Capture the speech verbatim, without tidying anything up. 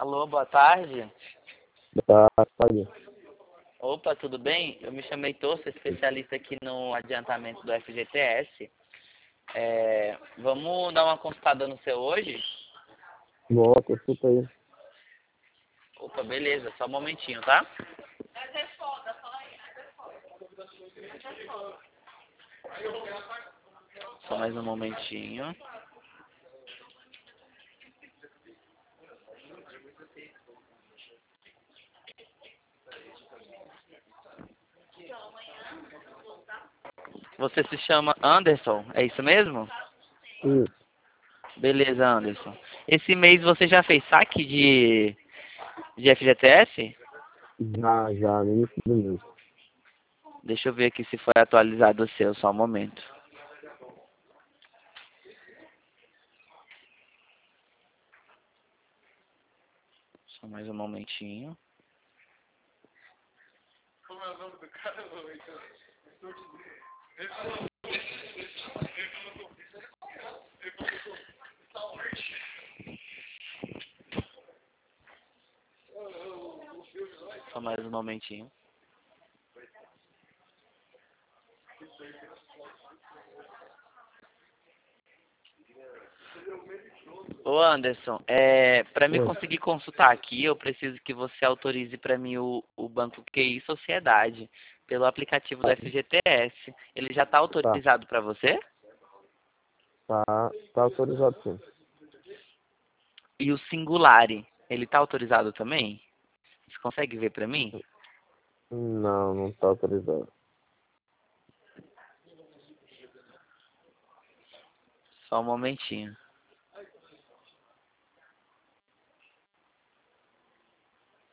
Alô, boa tarde. Boa tarde. Opa, tudo bem? Eu me chamo Heitor, sou especialista aqui no adiantamento do F G T S. É, vamos dar uma consultada no seu hoje? Boa, consulta aí. Opa, beleza, só um momentinho, tá? Só mais um momentinho. Você se chama Anderson, é isso mesmo? Isso. Beleza, Anderson. Esse mês você já fez saque de, de F G T S? Já, já, no início do mês. Deixa eu ver aqui se foi atualizado o seu, só um momento. Só mais um momentinho. Como é o nome do cara, Heitor? Só mais um momentinho. Ô Anderson, é, para mim Oi. conseguir consultar aqui, eu preciso que você autorize para mim o, o Banco Q I Sociedade pelo aplicativo do F G T S. Ele já está Tá, autorizado para você? tá, tá autorizado sim. E o Singulari, ele está autorizado também? Você consegue ver para mim? Não, não tá autorizado. Só um momentinho.